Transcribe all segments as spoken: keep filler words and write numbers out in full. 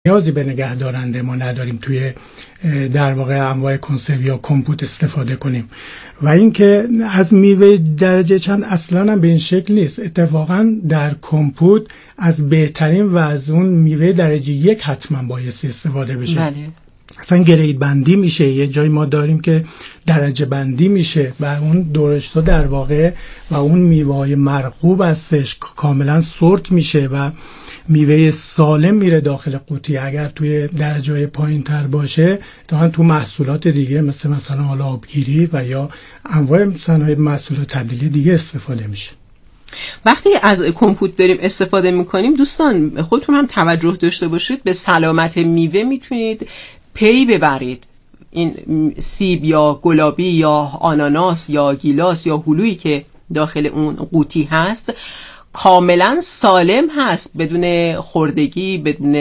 نیازی به نگهدارنده ما نداریم توی در واقع انواع کنسرو یا کمپوت استفاده کنیم. و اینکه از میوه درجه چند اصلا هم به این شکل نیست. اتفاقا در کمپوت از بهترین و از اون میوه درجه یک حتما بایستی استفاده بشه. بله. اصلا گرید بندی میشه، یه جای ما داریم که درجه بندی میشه و اون درشتا در واقع و اون میوه‌های مرغوب هستش کاملا سورت میشه و میوه سالم میره داخل قوطی. اگر توی درجه‌های پایین‌تر باشه تا تو محصولات دیگه مثل مثلا حالا آبگیری و یا انواع صنایع محصولات تبدیلی دیگه استفاده میشه. وقتی از کمپوت داریم استفاده میکنیم دوستان خودتون هم توجه داشته باشید به سلامت میوه میتونید پی ببرید. این سیب یا گلابی یا آناناس یا گیلاس یا هلویی که داخل اون قوطی هست کاملا سالم هست، بدون خوردگی، بدون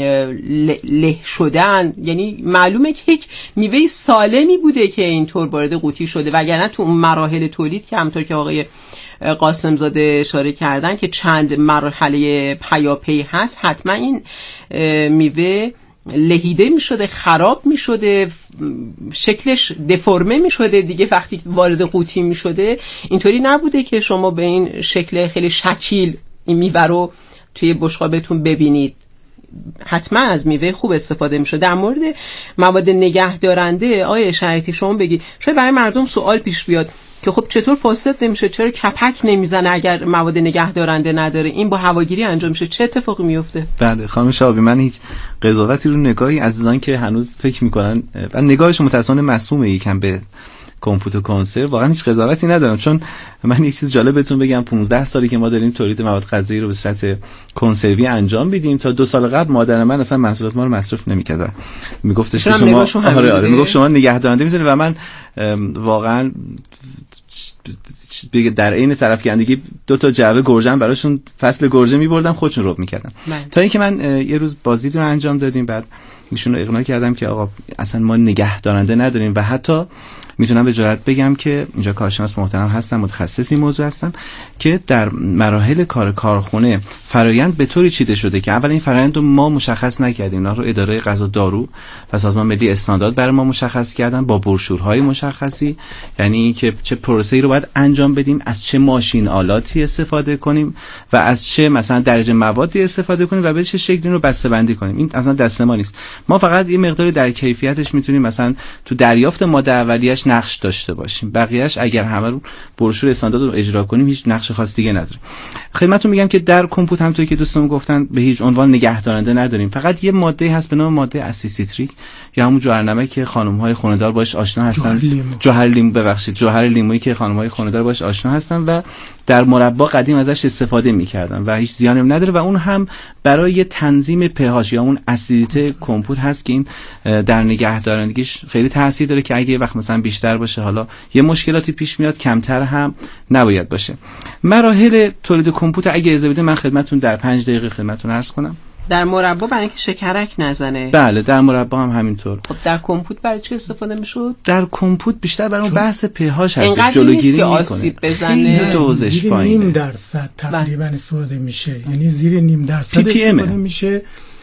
له شدن. یعنی معلومه که یک میوه سالمی بوده که اینطور وارد قوطی شده، وگرنه تو اون مراحل تولید که همونطور که آقای قاسم زاده اشاره کردن که چند مرحله پیاپی هست، حتما این میوه لهیده می شده، خراب می شده، شکلش دفرمه می شده دیگه. وقتی وارد قوطی می شده اینطوری نبوده که شما به این شکل خیلی شکیل این میوه رو توی بشقابتون ببینید. حتما از میوه خوب استفاده می شده. در مورد مواد نگهدارنده آقای شریعتی شما بگی، شاید برای مردم سوال پیش بیاد که خب چطور فاسد نمیشه، چرا کپک نمیزنه اگر مواد نگهدارنده نداره، این با هواگیری انجام میشه، چه اتفاقی میفته؟ بله خانم شهابی، من هیچ قضاوتی رو نگاهی عزیزان که هنوز فکر میکنن و نگاهشون متأسفانه مسمومه یکم به کمپوت و کنسرو، واقعا هیچ قضاوتی ندارم. چون من یک چیز جالب بهتون بگم، پانزده سالی که ما داریم تولید مواد غذایی رو به صورت کنسروی انجام میدیم. تا دو سال قبل مادر من اصلا محصولات ما رو مصرف نمی‌کرد. میگفتش که شما آره آره میگفت شما نگهدارنده می‌ذارید و من واقعا در عین صرف‌کندگی دو تا جعبه گرجم براشون فصل گرجه می‌بردم، خودشون رب می‌کردن. تا اینکه من یه روز بازدید رو انجام دادیم، بعد ایشون رو اقناع کردم که آقا اصلا ما نگهدارنده نداریم و حتی میتونم به جرئت بگم که اینجا کارشناس محترم هستن، متخصص این موضوع هستن، که در مراحل کار کارخونه فرایند به طوری چیده شده که اول این فرایند رو ما مشخص نکردیم، اینا رو اداره غذا دارو و سازمان ملی استاندارد برای ما مشخص کردن با بروشورهای مشخصی، یعنی که چه پروسه‌ای رو باید انجام بدیم، از چه ماشین آلاتی استفاده کنیم و از چه مثلا درجه موادی استفاده کنیم و به چه شکلی رو بسته‌بندی کنیم. این اصلا دست ما نیست. ما فقط این مقداری در کیفیتش میتونیم مثلا تو دریافت ماده اولیه‌اش نقش داشته باشیم، بقیه‌اش اگر همه رو بروشور استاندارد رو اجرا کنیم هیچ نقش خاص دیگه نداره. خدمتتون میگم که در کمپوت همونطوری که دوستان گفتن به هیچ عنوان نگهدارنده نداریم، فقط یه ماده هست به نام ماده اسیسیتریک یا همون جوهرنمک که خانم‌های خانه‌دار باش آشنا هستن، جوهر لیمو ببخشید جوهر لیمویی که خانم‌های خانه‌دار باش آشنا هستن و در مربا قدیم ازش استفاده می‌کردن و هیچ زیانی نداره و اون هم برای تنظیم پH یا اون اسیدیته کمپوت هست که این در نگهدارندگیش خیلی تاثیر داره که اگه وقت مثلا بیشتر باشه حالا یه مشکلاتی پیش میاد، کمتر هم نباید باشه. مراحل تولید کمپوت اگه اجازه بدید من خدمتتون در پنج دقیقه خدمتتون عرض کنم. در مربا برای اینکه شکرک نزنه. بله در مربا هم همینطور. خب در کمپوت برای چی استفاده میشد؟ در کمپوت بیشتر برای اون بحث پH هست، جلوگیری میکنه آسیب بزنه. دوزش پایینه. نیم درصد تقریبا استفاده میشه، یعنی زیر نیم درصد استفاده میشه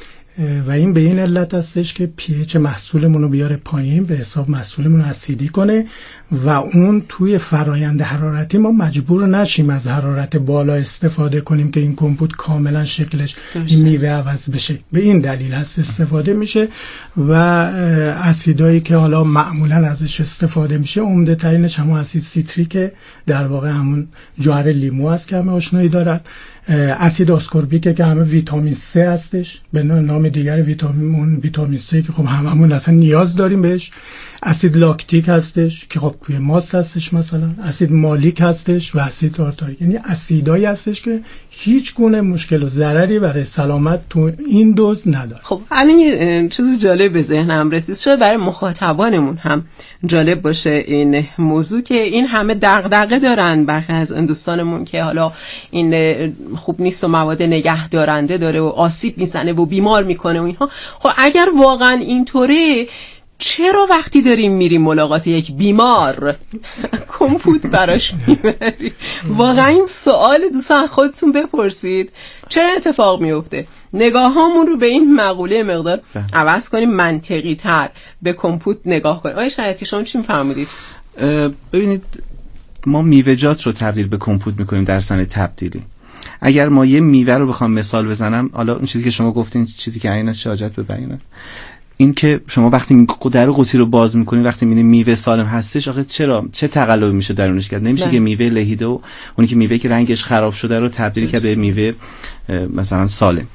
و این به این علت هستش که پی اچ محصولمون رو بیاره پایین، به حساب محصولمون رو اسیدی کنه و اون توی فرایند حرارتی ما مجبور نشیم از حرارت بالا استفاده کنیم که این کمپوت کاملا شکلش این میوه عوض بشه. به این دلیل هست استفاده میشه و اسیدایی که حالا معمولا ازش استفاده میشه عمده ترینش همون اسید سیتریک، در واقع همون جوهر لیمو هست که همه آشنایی دارن، اسید آسکوربیک که همه ویتامین C هستش، به نام دیگر ویتامین اون ویتامین C که خب هممون اصلا نیاز داریم بهش، اسید لاکتیک هستش که خب توی ماست هستش، مثلا اسید مالیک هستش و اسید تارتاریک، یعنی اسیدایی هستش که هیچ گونه مشکل و ضرری برای سلامت تو این دوز نداره. خب الان یه چیز جالب به ذهنم رسید، شاید برای مخاطبانمون هم جالب باشه این موضوع که این همه دغدغه دارن برخی از دوستانمون که حالا این خوب نیست و مواد نگهدارنده داره و آسیب میزنه و بیمار میکنه و اینها. خب اگر واقعا اینطوره چرا وقتی داریم میریم ملاقات یک بیمار کمپوت براش میبری؟ واقعا این سوال دوستان خودتون بپرسید چرا اتفاق میفته؟ نگاهامون رو به این مقوله مقدار عوض کنیم، منطقی تر به کمپوت نگاه کنیم. آقای شریعتی شما چی می‌فرمایید؟ ببینید ما میوه‌جات رو تبدیل به کمپوت می‌کنیم در صنعت تبدیلی. اگر ما یه میوه رو بخوام مثال بزنم، حالا اون چیزی که شما گفتین چیزی که عین حاجت به بیان، این که شما وقتی در قوطی رو باز میکنید وقتی میبینید میوه سالم هستش، آخه چرا چه تقلبی میشه درونش کرد؟ نمیشه که میوه لهیده و اونی که میوه که رنگش خراب شده رو تبدیل کرد به میوه مثلا سالم.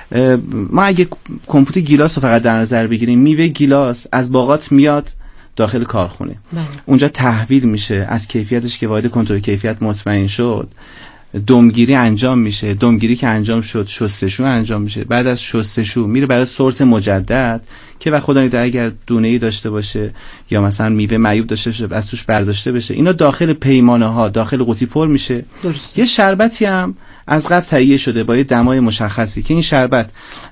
ما اگه کمپوت گیلاس رو فقط در نظر بگیریم، میوه گیلاس از باغات میاد داخل کارخونه، بله. اونجا تحویل میشه، از کیفیتش که واحد کنترل کیفیت مطمئن شد دمگیری انجام میشه، دمگیری که انجام شد شستشو انجام میشه، بعد از شستشو میره برای سورت مجدد که و خدا نگهدار اگر دونه‌ای داشته باشه یا مثلا میوه معیوب داشته باشه از توش برداشته بشه، اینا داخل پیمانه ها داخل قوطی پر میشه. درست. یه شربتی هم از قبل تهیه شده با یه دمای مشخصی که این شربت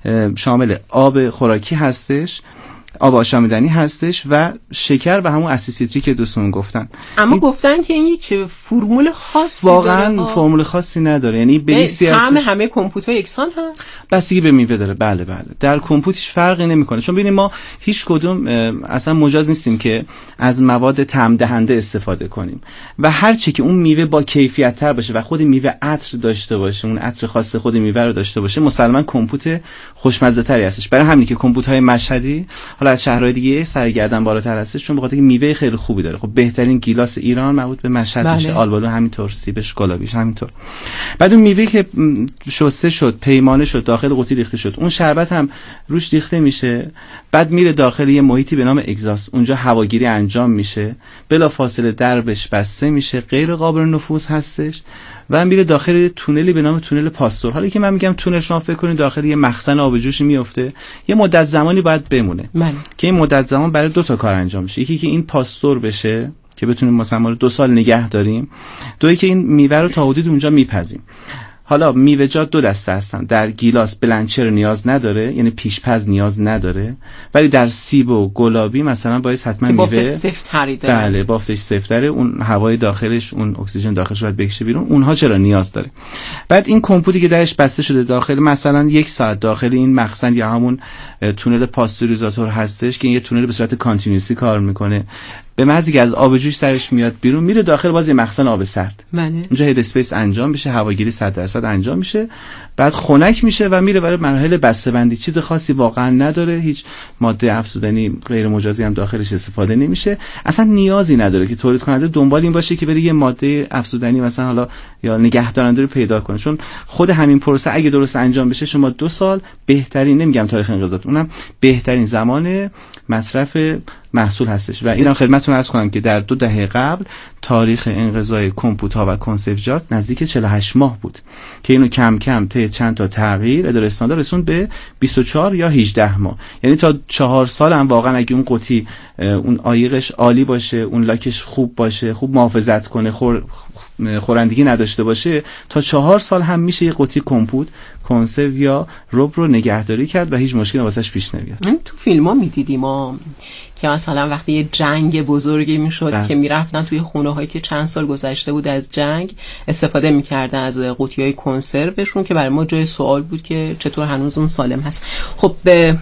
شامل آب خوراکی هستش، آب آشامیدنی هستش و شکر و همون اسید سیتریک که دوستون گفتن. اما گفتن که این یک فرمول خاصی واقعا داره. فرمول خاصی نداره، یعنی بیسی هست. طعم همه کمپوت‌ها یکسان هست. بستگی به میوه داره. بله بله. در کمپوت هیچ فرقی نمیکنه. چون ببینید ما هیچ کدوم اصلا مجاز نیستیم که از مواد طعم دهنده استفاده کنیم و هر چی که اون میوه با کیفیت تر باشه و خود میوه عطر داشته باشه، اون عطر خاص خود میوه رو داشته باشه، مسلما کمپوت خوشمزه تری هستش. برای همین که کمپوت‌های مشهدی حالا از شهرهای دیگه سرگردن بالاتر هستش، چون به خاطر اینکه میوه خیلی خوبی داره. خب بهترین گیلاس ایران مربوط به مشهد بله. میشه، آلبالو همینطور، سیبش، گلابیش همینطور. بعد اون میوه که شسته شد، پیمانه شد، داخل قوطی ریخته شد، اون شربت هم روش ریخته میشه، بعد میره داخل یه محیطی به نام اگزاست، اونجا هواگیری انجام میشه، بلافاصله دربش بسته میشه، غیر قابل نفوذ هستش و میره داخل تونلی به نام تونل پاستور. حالا که من میگم تونل، شما فکر کنید داخل یه مخزن آب جوشی میفته، یه مدت زمانی باید بمونه من. که این مدت زمان برای دو تا کار انجام میشه، یکی که این پاستور بشه که بتونیم مثلا دو سال نگه داریم، دویی که این میوه رو تا حدود اونجا میپزیم. حالا میوه‌جات دو دسته هستن، در گیلاس بلنچر نیاز نداره، یعنی پیشپز نیاز نداره، ولی در سیب و گلابی مثلا باید حتما میوه بافتش سفت‌تری داره. بله بافتش سفت‌تره، اون هوای داخلش، اون اکسیژن داخلش باید بکشه بیرون، اونها چرا نیاز داره. بعد این کمپوتی که درش بسته شده داخل مثلا یک ساعت داخل این مخزن یا همون تونل پاستوریزاتور هستش که این یه تونل به صورت کانتینیوسی کار میکنه، به محضی که از آب جوش سرش میاد بیرون میره داخل باز یه مخزن آب سرد، اونجا هید اسپیس انجام میشه، هواگیری صد درصد انجام میشه، بعد خنک میشه و میره برای مرحله بسته‌بندی. چیز خاصی واقعا نداره، هیچ ماده افزودنی غیر مجازی هم داخلش استفاده نمیشه، اصلا نیازی نداره که تولید کننده دنبال این باشه که بره یه ماده افزودنی مثلا حالا یا نگهدارنده رو پیدا کنه، چون خود همین پروسه اگه درست انجام بشه شما دو سال بهترین، نمیگم تاریخ انقضاض، اونم بهترین زمان مصرف محصول هستش. و اینم خدمتتون عرض کنم که در دو دهه قبل تاریخ انقضای کمپوت ها و کنسروجات نزدیک چهل و هشت ماه بود که اینو کم کم طی چند تا تغییر اداره استاندارد رسوند به بیست و چهار یا هجده ماه، یعنی تا چهار سال هم واقعا اگه اون قوطی اون عایقش عالی باشه، اون لاکش خوب باشه، خوب محافظت کنه، خور خورندگی نداشته باشه، تا چهار سال هم میشه یه قوطی کمپوت کنسرو یا رب رو نگهداری کرد و هیچ مشکلی واسش پیش نمیاد. تو فیلم‌ها می‌دیدیم ما که مثلا وقتی یه جنگ بزرگی میشد که میرفتن توی خونه‌هایی که چند سال گذشته بود از جنگ استفاده می‌کردن از قوطی‌های کنسروشون که برای ما جای سوال بود که چطور هنوز اون سالم هست. خب به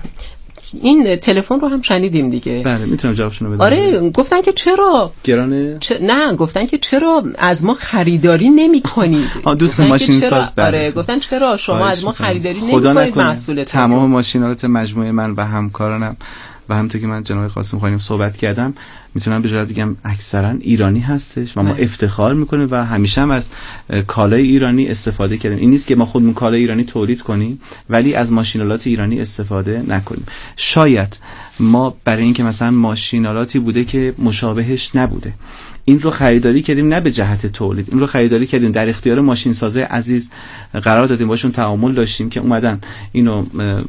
این تلفن رو هم شنیدیم دیگه. بله میتونم جوابشون رو بدم. آره گفتن که چرا گرانه چ... نه گفتن که چرا از ما خریداری نمی‌کنید. ها دوست ماشین ساز. بله آره گفتن چرا شما از ما خریداری نمی‌کنید محصولتون. تمام ماشینالات مجموعه من و همکارانم و همونطور که من جناب قاسم خانیم صحبت کردم میتونم به جرات بگم اکثرا ایرانی هستش و ما افتخار میکنیم و همیشه هم از کالای ایرانی استفاده کردیم. این نیست که ما خودمون کالای ایرانی تولید کنیم ولی از ماشینالات ایرانی استفاده نکنیم. شاید ما برای اینکه مثلا ماشینالاتی بوده که مشابهش نبوده این رو خریداری کردیم، نه به جهت تولید، این رو خریداری کردیم در اختیار ماشین سازه عزیز قرار دادیم، باشون تعامل داشتیم که اومدن اینو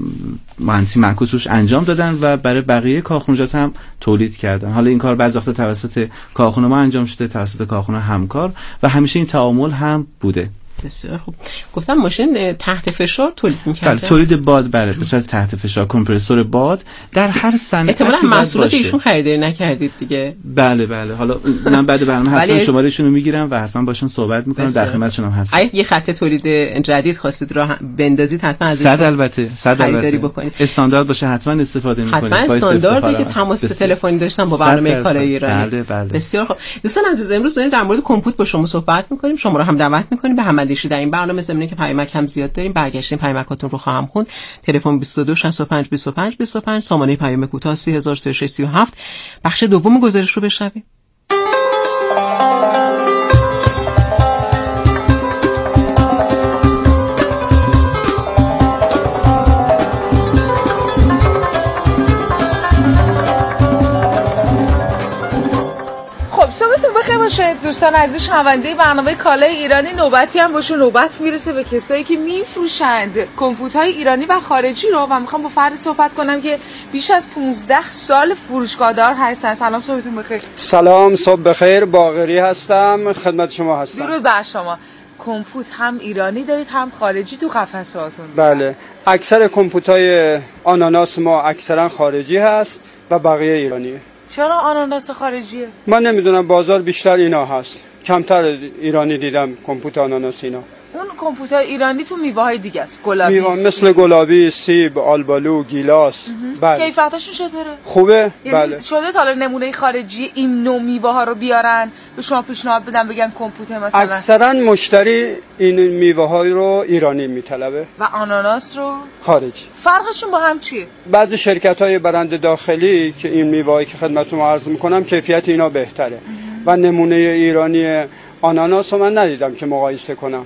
مهندسی معکوس روش انجام دادن و برای بقیه کارخونجات هم تولید کردن. حالا این کار بعضی وقتا توسط کارخونه ما انجام شده، توسط کارخونه همکار و همیشه این تعامل هم بوده. بسیار خوب. گفتم ماشین تحت فشار تولید می‌کنه. بله، تولید باد، بله، به صورت تحت فشار، کمپرسور باد در هر صنعتی. احتمالاً محصولات ایشون خریداری نکردید دیگه. بله بله، حالا من بعد برنامه حتما شمارهشون رو میگیرم و حتما باشون صحبت میکنم، در خدمتشون هم هستم. اگه یه خط تولید جدید خواستید راه بندازید حتما از صد البته صد البته بکنید. استاندارد باشه حتما استفاده میکنید. حتما استانداردی که تماس تلفنی داشتم با برنامه کالای ایرانی. بله بله. بسیار خوب. دوستان عزیز، امروز داریم در مورد کمپوت با شما صحبت میکنیم. شما رو هم دعوت میکنیم به هم‌اندیشی در این برنامه، زمینه که پیامک هم زیاد داریم. برگشتیم پیامکاتون رو خواهم خوند. تلفن بیست و دو شصت و پنج بیست و پنج بیست و پنج، سامانه پیام کوتاه سه هزار و سیصد و شصت و هفت. بخش دوم گزارش رو بشنویم. دوستان عزیز، شنونده برنامه کالای ایرانی، نوبتی هم باشه نوبت میرسه به کسایی که میفروشند کمپوت‌های ایرانی و خارجی رو و میخوام با فرد صحبت کنم که بیش از پانزده سال فروشگاهدار هستن. سلام، صبحتون بخیر. سلام، صبح بخیر. باقری هستم، خدمت شما هستم. درود بر شما. کمپوت هم ایرانی دارید هم خارجی تو قفساتون؟ بله، اکثر کمپوت‌های آناناس ما اکثرا خارجی هست و بقیه ایرانیه. چرا آناناس خارجیه؟ من نمیدونم، بازار بیشتر اینا هست، کمتر ایرانی دیدم کمپوت آناناس اینا. اون کمپوت‌های ایرانی تو میوه‌های دیگه است، گلابی، میوه مثل گلابی، سیب، آلبالو، گیلاس. بله. کیفیتاشون چطوره؟ خوبه. بله. شده تا نمونه خارجی این نوع میوه‌ها رو بیارن به شما پیشنهاد بدن بگن کمپوت مثلا؟ اکثرا مشتری این میوه‌ها رو ایرانی میطلبه و آناناس رو خارجی. فرقشون با هم چیه؟ بعضی شرکت‌های برند داخلی که این میوه‌ای که خدمتتون عرض می‌کنم کیفیت اینا بهتره و نمونه ایرانی آناناس رو من ندیدم که مقایسه کنم.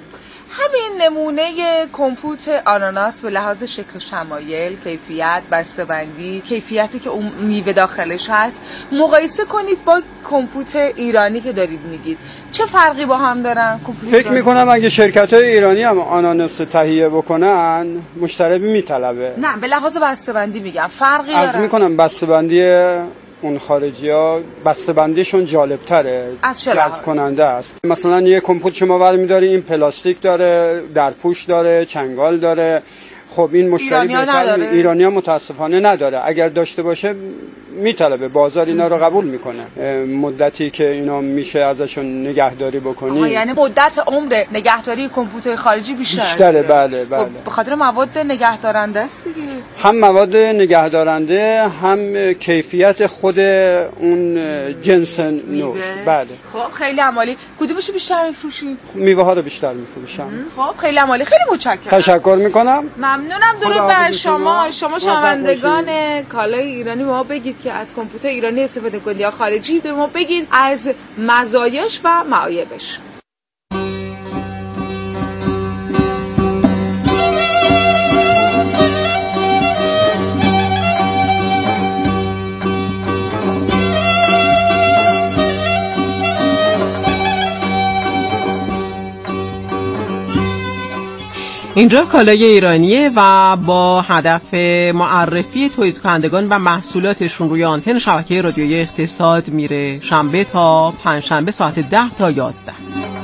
همین نمونه کمپوت آناناس به لحاظ شکل شمایل، کیفیت، بسته‌بندی، کیفیتی که اون میوه داخلش هست مقایسه کنید با کمپوت ایرانی که دارید میگید، چه فرقی با هم دارن؟ فکر میکنم اگه شرکت‌های ایرانی هم آناناس تهیه بکنن مشتری میطلبه. نه، به لحاظ بسته‌بندی میگم فرقی داره. عرض میکنم بسته‌بندی اون خارجی ها بسته‌بندیشون جالب تره، جذب کننده است. مثلا یه کمپوت شما برمی‌داری این پلاستیک داره، درپوش داره، چنگال داره. خب این مشتری بهتر ایرانی ها متاسفانه نداره. اگر داشته باشه میطلبه، بازار اینا رو قبول میکنه. مدتی که اینا میشه ازشون نگهداری بکنی، یعنی مدت عمر نگهداری کمپوت‌های خارجی بیشتر بیشتره. بله بله. به خاطر مواد نگهدارنده است دیگه. هم مواد نگهدارنده، هم کیفیت خود اون جنس نوع. بله. خب خیلی عالی. کدومشو بیشتر میفروشید؟ میوه ها رو بیشتر میفروشم. خب خیلی عالی، خیلی متشکرم. تشکر میکنم. ممنونم. درود بر شما. شما شنوندگان کالای ایرانی، ما بگید که از کمپوتر ایرانی استفاده کنید یا خارجی، به ما بگید از مزایاش و معایبش. اینجا کالای ایرانیه و با هدف معرفی تولید کنندگان و محصولاتشون روی آنتن شبکه رادیویی اقتصاد میره شنبه تا پنجشنبه ساعت ده تا یازده.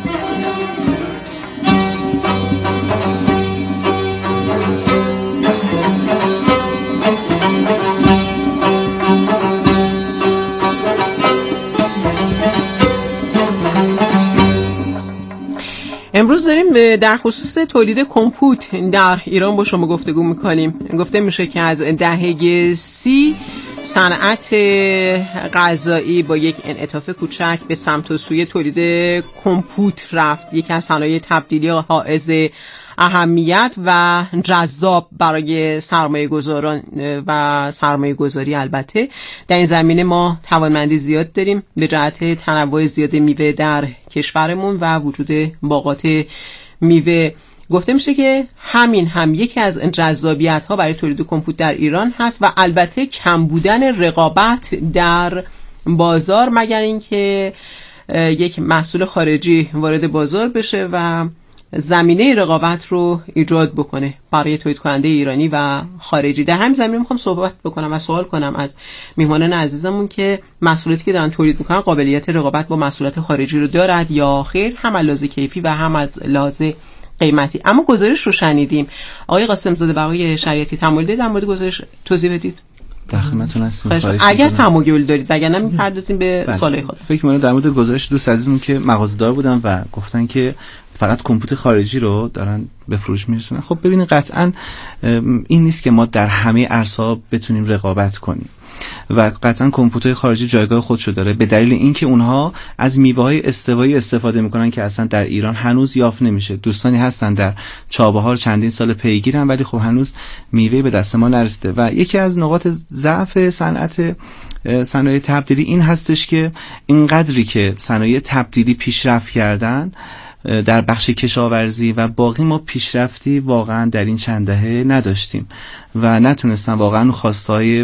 امروز داریم در خصوص تولید کمپوت در ایران با شما گفتگو میکنیم. گفته میشه که از دهه سی صنعت غذایی با یک انعطاف کوچک به سمت و سوی تولید کمپوت رفت. یکی از صنایع تبدیلی حائز اهمیت و جذاب برای سرمایه گذاران و سرمایه گذاری. البته در این زمینه ما توانمندی زیاد داریم به جهت تنوع زیاد میوه در کشورمون و وجود باغات میوه. گفته میشه که همین هم یکی از جذابیت ها برای تولید کمپوت در ایران هست و البته کم بودن رقابت در بازار، مگر اینکه یک محصول خارجی وارد بازار بشه و زمینه رقابت رو ایجاد بکنه برای تولید کننده ایرانی و خارجی. در همین زمینه میخوام صحبت بکنم و سوال کنم از میهمانان عزیزمون که محصولاتی که دارن تولید میکنن قابلیت رقابت با محصولات خارجی رو دارد یا خیر، هم از لحاظ کیفی و هم از لحاظ قیمتی. اما گزارش رو شنیدیم. آقای قاسم زاده و آقای شریعتی تمایل در مورد گزارش توضیح بدید. در خدمتتون هستیم. اگر تمایل دارید وگرنه میپردازیم به سوالای خود. فکر می‌کنم در مورد گزارش دوست عزیزمون که مغازه‌دار بودن و گفتن که فقط کمپوت خارجی رو دارن به فروش میرسونن. خب ببینید قطعاً این نیست که ما در همه عرصه‌ها بتونیم رقابت کنیم و قطعاً کمپوت‌های خارجی جایگاه خودشو داره به دلیل اینکه اونها از میوه‌های استوایی استفاده میکنن که اصلا در ایران هنوز یافت نمیشه. دوستانی هستن در چابهار چندین سال پیگیرن ولی خب هنوز میوه به دست ما نرسیده و یکی از نقاط ضعف صنعت صنایع تبدیلی این هستش که اینقدری که صنایع تبدیلی پیشرفت کردن در بخش کشاورزی و باقی ما پیشرفتی واقعا در این چند دهه نداشتیم و نتونستن واقعا خواستهای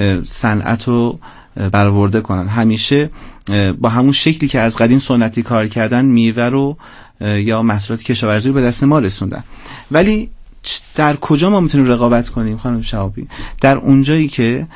صنعت رو برآورده کنن. همیشه با همون شکلی که از قدیم سنتی کار کردن میوه رو یا محصولات کشاورزی رو به دست ما رسوندن. ولی در کجا ما میتونیم رقابت کنیم خانم شهابی؟ در اونجایی که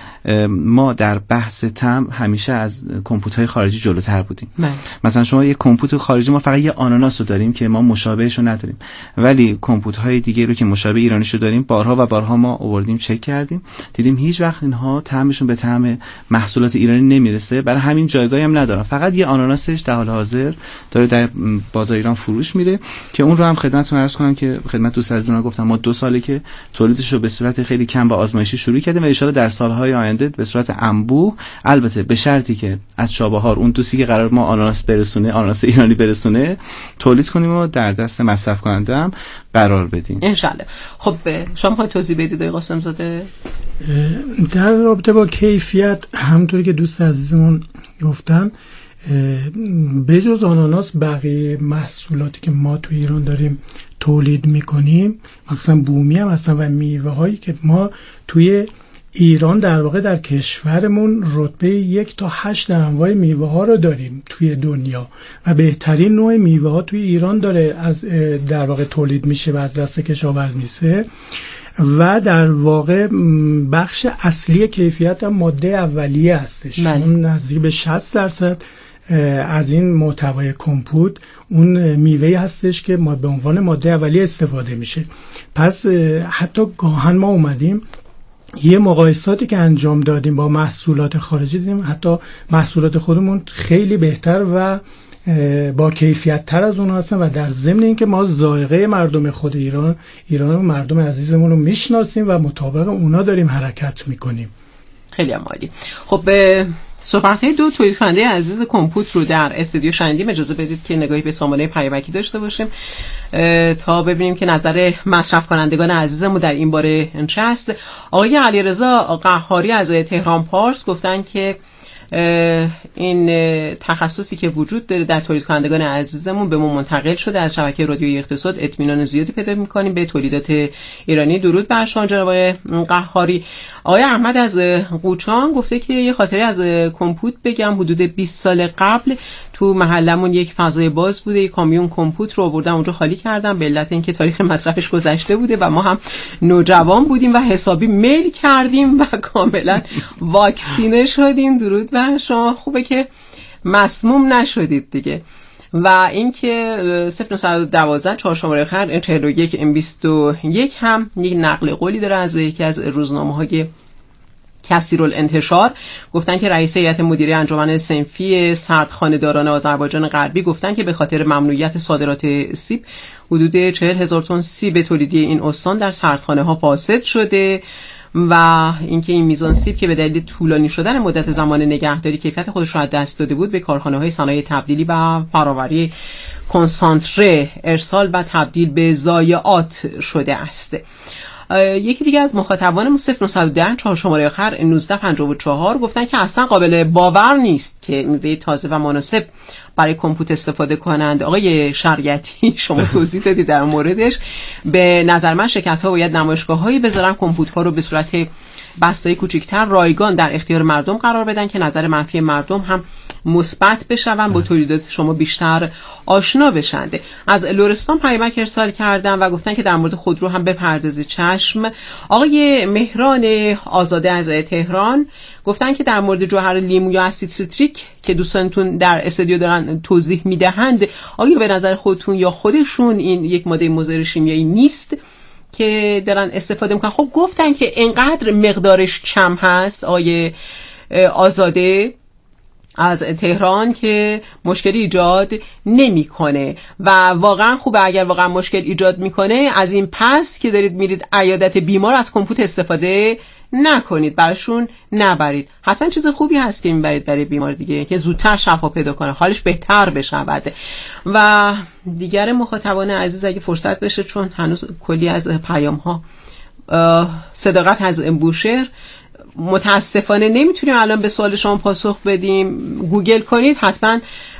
ما در بحث تم همیشه از کمپوت‌های خارجی جلوتر بودیم. من. مثلا شما یه کمپوت خارجی ما فقط یه آناناس رو داریم که ما مشابهش رو نداریم، ولی کمپوت‌های دیگه رو که مشابه ایرانیش رو داریم بارها و بارها ما آوردیم چک کردیم، دیدیم هیچ وقت اینها طعمشون به طعم محصولات ایرانی نمیرسه، برای همین جایگاهی هم ندارن. فقط یه آناناسش در حال حاضر داره در بازار ایران فروش میره که اون رو هم خدمتتون عرض کنم که خدمت دوست عزیزم گفتم ما دو ساله که تولیدش رو به صورت خیلی کم با آزمایشی شروع کردیم و ان شاءالله در سالهای آینده به صورت انبوه، البته به شرطی که از چابهار اون دوستی که قرار ما آناناس برسونه، آناناس ایرانی برسونه، تولید کنیم و در دست مصرف کننده هم قرار بدیم ان شاءالله. خب شما خواهید توضیح بدید آقای قاسم زاده در رابطه با کیفیت؟ همونطوری که دوست عزیزمون گفتن بجز آناناس بقیه محصولاتی که ما تو ایران داریم تولید میکنیم، مثلا بومی هم هستن و میوه هایی که ما توی ایران در واقع در کشورمون رتبه یک تا هشت در انواع میوه ها رو داریم توی دنیا و بهترین نوع میوه ها توی ایران داره از در واقع تولید میشه و از دست کشاورز میشه و در واقع بخش اصلی کیفیت هم ماده اولیه هستش. اون نزدیک به شصت درصد از این محتوای کمپوت اون میوه‌ای هستش که ما به عنوان ماده اولیه استفاده میشه. پس حتی گاهن ما اومدیم یه مقایساتی که انجام دادیم با محصولات خارجی دیدیم حتی محصولات خودمون خیلی بهتر و با کیفیت تر از اونها هستن و در ضمن اینکه ما ذائقه مردم خود ایران ایران و مردم عزیزمون رو میشناسیم و مطابق اونا داریم حرکت میکنیم. خیلی عالی. خب صحبت‌های دو تولید کننده عزیز کمپوت رو در استودیو شنیدیم. اجازه بدید که نگاهی به سامانه پیامکی داشته باشیم تا ببینیم که نظر مصرف کنندگان عزیزمون در این باره چه است. آقای علیرضا قهاری از تهران پارس گفتن که این تخصصی که وجود داره در تولید کنندگان عزیزمون به ما منتقل شده از شبکه رادیویی اقتصاد، اطمینان زیادی پیدا می‌کنیم به تولیدات ایرانی. درود بر شما جناب آقای قهاری. آقای احمد از قوچان گفته که یه خاطره از کمپوت بگم. حدود بیست سال قبل تو محلمون یک فضای باز بوده، یک کامیون کمپوت رو آوردن اونجا خالی کردن به علت اینکه تاریخ مصرفش گذشته بوده و ما هم نوجوان بودیم و حسابی میل کردیم و کاملا واکسینه شدیم. درود بر شما. خوبه که مسموم نشدید دیگه. و اینکه صفر نه یک دو چهار شماره آخر چهل و یک ام بیست و یک هم یک نقل قولی داره از یکی از روزنامه‌های کثیرالانتشار. گفتن که رئیس هیئت مدیره انجمن صنفی سردخانه‌داران آذربایجان غربی گفتن که به خاطر ممنوعیت صادرات سیب حدود چهل هزار تن سیب تولیدی این استان در سردخانه ها فاسد شده و اینکه این میزان سیب که به دلیل طولانی شدن مدت زمان نگهداری کیفیت خودش را از دست داده بود به کارخانه‌های صنایع تبدیلی و فراوری کنسانتره ارسال و تبدیل به ضایعات شده است. یکی دیگه از مخاطبان صفر نه یک صفر چهار شماره آخر نوزده پنجاه و چهار گفتن که اصلا قابل باور نیست که میوه تازه و مناسب برای کمپوت استفاده کنند. آقای شریعتی شما توضیح دادید در موردش. به نظر من شرکت‌ها باید نمایشگاه‌هایی بذارن کمپوت‌ها رو به صورت بسته‌ای کوچیک‌تر رایگان در اختیار مردم قرار بدن که نظر منفی مردم هم مثبت بشون، با تولیدات شما بیشتر آشنا بشن. از لرستان پیامک ارسال کردن و گفتن که در مورد خودرو هم بپردازید. چشم. آقای مهران آزاده از تهران گفتن که در مورد جوهر لیمو یا اسید سیتریک که دوستانتون در استودیو دارن توضیح میدهند، آیا به نظر خودتون یا خودشون این یک ماده مضر شیمیایی نیست که دارن استفاده میکنن؟ خب گفتن که انقدر مقدارش کم هست آقای آزاده از تهران که مشکلی ایجاد نمیکنه و واقعا خوبه اگر واقعا مشکل ایجاد میکنه از این پس که دارید میرید عیادت بیمار از کمپوت استفاده نکنید، براشون نبرید. حتما چیز خوبی هست که میبرید برای بیمار دیگه که زودتر شفا پیدا کنه، حالش بهتر بشود. و دیگر مخاطبان عزیز اگه فرصت بشه، چون هنوز کلی از پیام ها صداقت از بوشهر، متاسفانه نمیتونیم الان به سوال شما پاسخ بدیم. گوگل کنید حتما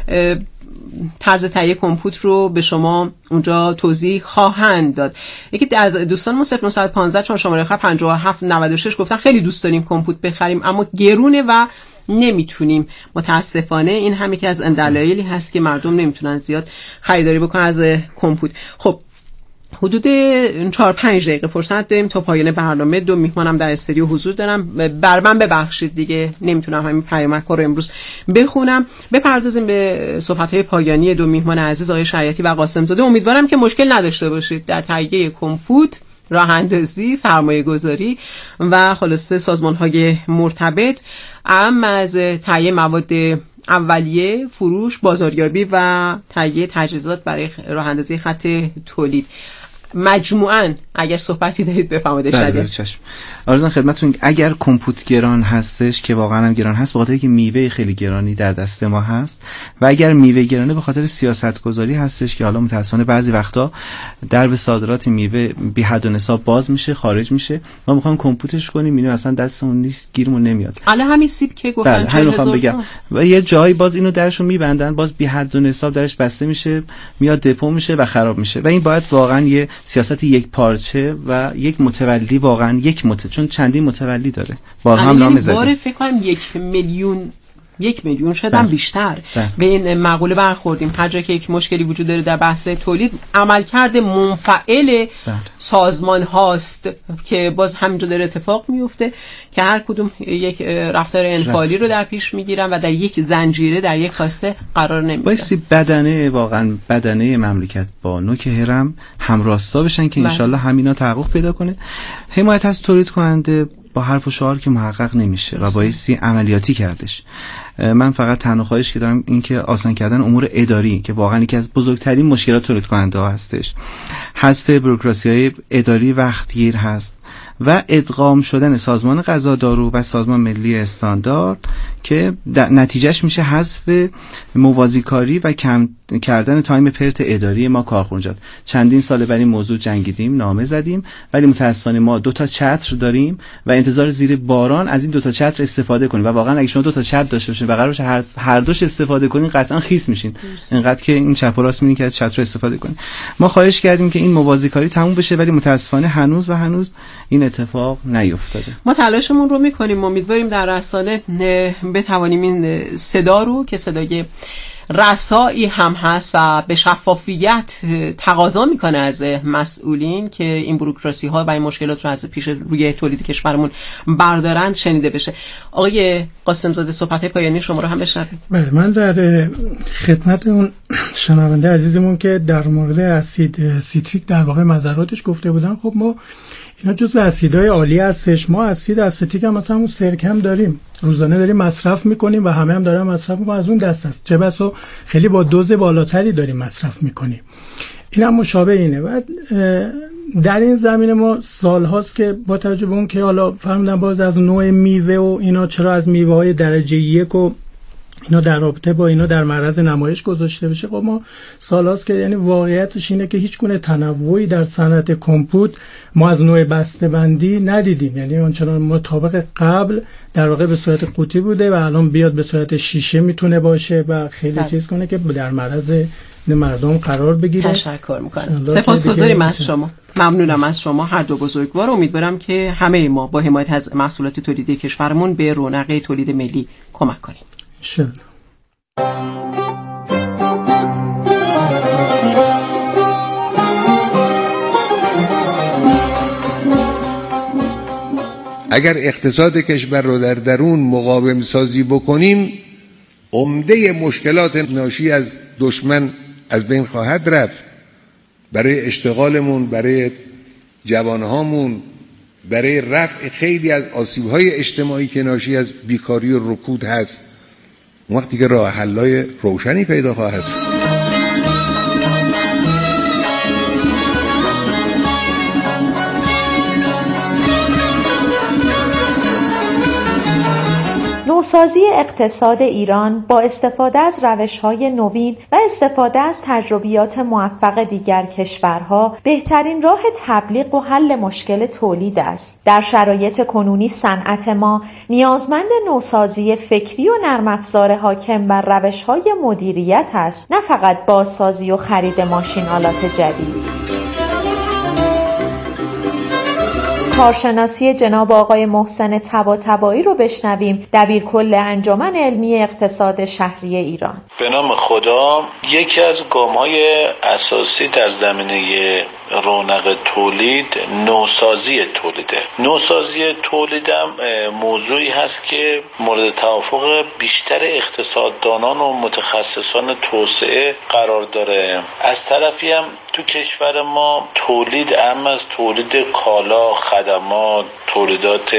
طرز تهیه کمپوت رو به شما اونجا توضیح خواهند داد. یکی از دوستان ما صفر نه یک پنج چون شماره خط پنجاه و هفت نود و شش گفتن خیلی دوست داریم کمپوت بخریم اما گرونه و نمیتونیم. متاسفانه این هم یکی از دلایلی هست که مردم نمیتونن زیاد خریداری بکنن از کمپوت. خب حدود چهار پنج دقیقه فرصت داریم تا پایان برنامه. دو میهمانم در استودیو حضور دارم، بر من ببخشید دیگه نمیتونم همین پیامک رو امروز بخونم. بپردازیم به صحبت‌های پایانی دو میهمان عزیز آقای شریعتی و قاسم زاده. امیدوارم که مشکل نداشته باشید در تهیه کمپوت، راه اندازی، سرمایه گذاری و خلاصه سازمان‌های مرتبط، اهم از تهیه مواد اولیه، فروش، بازاریابی و تهیه تجهیزات برای راه اندازی خط تولید. مجموعاً اگر صحبتی دارید بفرمایید. بله چشم. آرزوان خدمتتون، اگر کمپوت گران هستش که واقعا هم گران هست به خاطر اینکه میوه خیلی گرانی در دست ما هست و اگر میوه گرانه به خاطر سیاست گذاری هستش که حالا متاسفانه بعضی وقتا درب صادرات میوه بی حد و نصاب باز میشه، خارج میشه. ما میخوایم کمپوتش کنیم، اینو اصلا دستمون نیست، گیرمون نمیاد. حالا همین سیب که گفتن چهل هزار بگم و یه جایی باز اینو درشو میبندن، باز بی حد و نصاب درش بسته میشه، میاد دپو میشه و خراب میشه. و این باید واقعا یه سیاست یک پارچه و یک متولی، واقعا یک مت چون چندین متولی داره. بارها هم نام زدیم. بار فکر کنم یک میلیون یک میلیون شاید هم بیشتر بله. به این مقوله برخوردیم. هر جا که یک مشکلی وجود داره در بحث تولید، عملکرد منفعل بله. سازمان هاست که باز همینجا داره اتفاق میفته که هر کدوم یک رفتار انفعالی رو در پیش میگیرن و در یک زنجیره، در یک کاسه قرار نمیگیرن. بایستی بدنه، واقعا بدنه مملکت با نوک هرم همراستا بشن که انشالله همینا تحقق پیدا کنه. حمایت از تولید کننده با حرف و شعار که محقق نمیشه و بایستی عملیاتی کردش. من فقط تنها خواهش که دارم این که آسان کردن امور اداری که واقعا یکی از بزرگترین مشکلات تولید کننده ها هستش. حذف بوروکراسی‌های اداری وقتگیر هست و ادغام شدن سازمان غذا دارو و سازمان ملی استاندارد که نتیجهش میشه حذف موازیکاری و کم کردن تایم پرت اداری ما کارخونجات. چندین ساله برای این موضوع جنگیدیم، نامه زدیم، ولی متاسفانه ما دو تا چتر داریم و انتظار زیر باران از این دو تا چتر استفاده کنیم و واقعا اگه شما دو تا چتر داشته باشین و قرار باشه هر هر دوش استفاده کنین قطعا خیس میشین. اینقدر که این چپ و راست میرین که از چتر استفاده کنین. ما خواهش کردیم که این موازیکاری تموم بشه ولی متاسفانه هنوز و هنوز این اتفاق نیفتاده. ما تلاشمون رو میکنیم، امیدواریم در رسانه بتوانیم این صدا رو که صدای رسایی هم هست و به شفافیت تقاضا میکنه از مسئولین که این بوروکراسی ها و این مشکلات رو از پیش روی تولید کشورمون بردارند شنیده بشه. آقای قاسم زاده صحبت پایانی شما رو هم بشنویم. بله، من در خدمت اون شنونده عزیزمون که در مورد اسید سیتریک در واقع مضراتش گفته بودن، خب ما اینا جزو اسیدهای عالی هستش. ما اسید استیک هم مثلا اون سرکه هم داریم، روزانه داریم مصرف میکنیم و همه هم دارن مصرف میکنن، از اون دست است. چه بسا خیلی با دوز بالاتری داریم مصرف میکنیم. این هم مشابه اینه. و در این زمینه ما سال هاست که با توجه به اون که حالا فهمیدن باز از نوع میوه و اینا چرا از میوه های درجه یک و اینا در رابطه با اینا در معرض نمایش گذاشته بشه. خب ما سال هاست که یعنی واقعیتش اینه که هیچ گونه تنوعی در صنعت کمپوت ما از نوع بسته بندی ندیدیم. یعنی آنچنان مطابق قبل در واقع به صورت قوطی بوده و الان بیاد به صورت شیشه میتونه باشه و خیلی بله. چیز کنه که در معرض مردم قرار بگیره. تشکر میکنم. سپاسگزاریم از شما. ممنونم از شما هر دو بزرگوار. امیدوارم که همه ما با حمایت از محصولات تولیدی کشورمون به رونق تولید ملی کمک کنیم. شد. اگر اقتصاد کشور رو در درون مقاوم سازی بکنیم، عمده مشکلات ناشی از دشمن از بین خواهد رفت. برای اشتغالمون، برای جوانهامون، برای رفع خیلی از آسیب‌های اجتماعی که ناشی از بیکاری و رکود هست، وقتی که راه حل‌های روشنی پیدا خواهد شد. نوسازی اقتصاد ایران با استفاده از روش‌های نوین و استفاده از تجربیات موفق دیگر کشورها بهترین راه تبلیغ و حل مشکل تولید است. در شرایط کنونی صنعت ما نیازمند نوسازی فکری و نرم افزار حاکم بر روش‌های مدیریت است، نه فقط بازسازی و خرید ماشین آلات جدید. کارشناسی جناب آقای محسن طباطبایی رو بشنویم، دبیرکل انجمن علمی اقتصاد شهری ایران. به نام خدا، یکی از گام‌های اساسی در زمینه رونق تولید نوسازی تولیده. نوسازی تولیدم موضوعی هست که مورد توافق بیشتر اقتصاددانان و متخصصان توسعه قرار داره. از طرفی هم تو کشور ما تولید اهم از تولید کالا، خدمات، تولیدات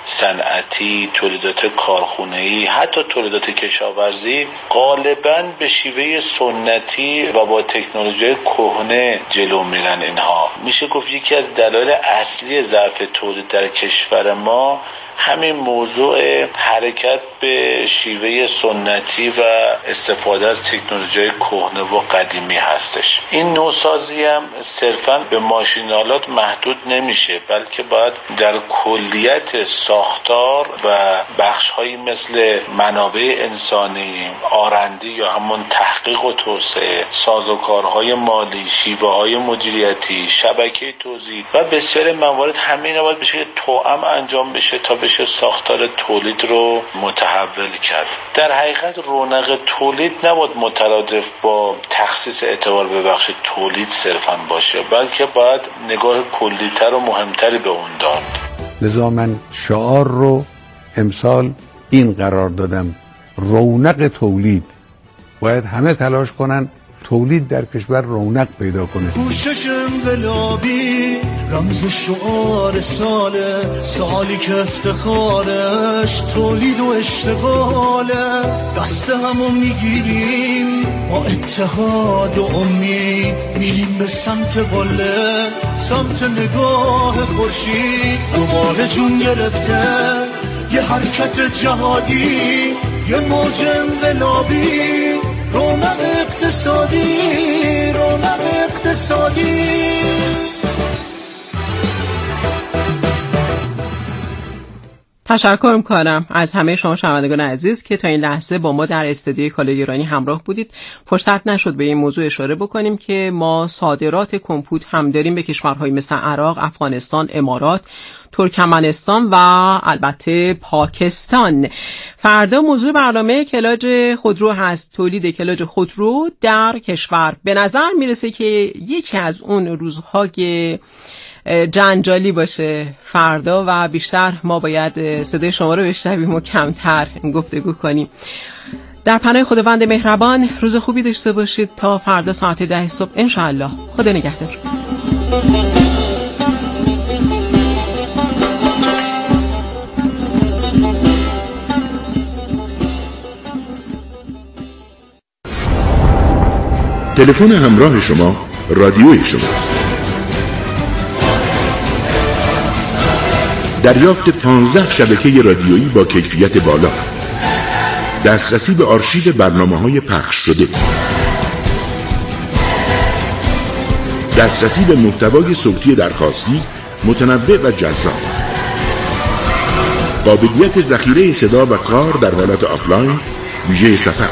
صنعتی، تولیدات کارخونه‌ای، حتی تولیدات کشاورزی غالباً به شیوه سنتی و با تکنولوژی کهنه جلو میرن. اینها میشه گفت یکی از دلایل اصلی ضعف تولید در کشور ما همین موضوع حرکت به شیوه سنتی و استفاده از تکنولوژی کهنه و قدیمی هستش. این نوسازی هم صرفاً به ماشین‌آلات محدود نمیشه، بلکه باید در کلیت ساختار و بخش‌هایی مثل منابع انسانی، آرندی یا همون تحقیق و توسعه، سازوکارهای مالی، شیوه‌های مدیریتی، شبکه توزیع و بسیار موارد همین باید بشه توأم انجام بشه تا بشه ساختار تولید رو متحول کرد. در حقیقت رونق تولید نباید مترادف با تخصیص اعتبار به بخش تولید صرفاً باشه، بلکه باید نگاه کلی‌تر و مهمتری به اون داد. لذا من شعار رو امسال این قرار دادم: رونق تولید. باید همه تلاش کنن تولید در کشور رونق پیدا کنه. کوشش انقلابی رمز شعار ساله، سالی که افتخارش تولید و اشتغاله. دست همو میگیریم با اتحاد و امید، میریم به سمت قله، سمت نگاه خورشید. دوباره جون گرفته یه حرکت جهادی، یه موج انقلابی، رونق اقتصادی، رونق اقتصادی. تشکر میکنم از همه شما شنوندگان عزیز که تا این لحظه با ما در استودیوی کالای ایرانی همراه بودید. فرصت نشد به این موضوع اشاره بکنیم که ما صادرات کمپوت هم داریم به کشورهای مثل عراق، افغانستان، امارات، ترکمنستان و البته پاکستان. فردا موضوع برنامه کلاج خودرو هست، تولید کلاج خودرو در کشور. به نظر میرسه که یکی از اون روزهای جنجالی باشه فردا و بیشتر ما باید صدای شما رو بشنویم و کمتر گفتگو کنیم. در پناه خداوند مهربان روز خوبی داشته باشید تا فردا ساعت ده صبح انشاءالله. خدا نگهدار. تلفن همراه شما رادیوی شماست. دریافت پانزده شبکه رادیویی با کیفیت بالا، دسترسی به آرشیو برنامه‌های پخش شده، دسترسی به محتوای صوتی درخواستی متنوع و جذاب، قابلیت ذخیره صدا و کار در حالت آفلاین ویژه سفر،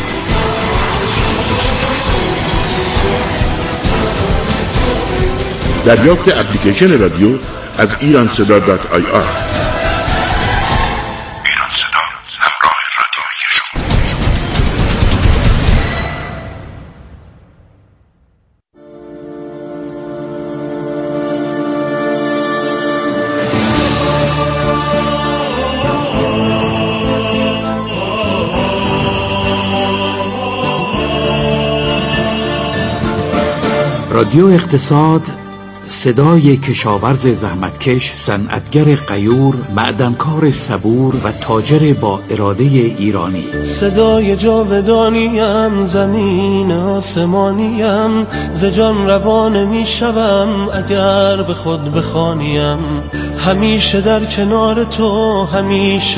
دریافت اپلیکیشن رادیو از ایران صدا دات آی آر. ایران صدا، همراه رادیویی شما. رادیو اقتصاد، صدای کشاورز زحمتکش، صنعتگر غیور، معدنکار صبور و تاجر با اراده ایرانی. صدای جاودانیم، زمین آسمانیم، ز جان روان می شوم اگر به خود بخوانیم. همیشه در کنار تو، همیشه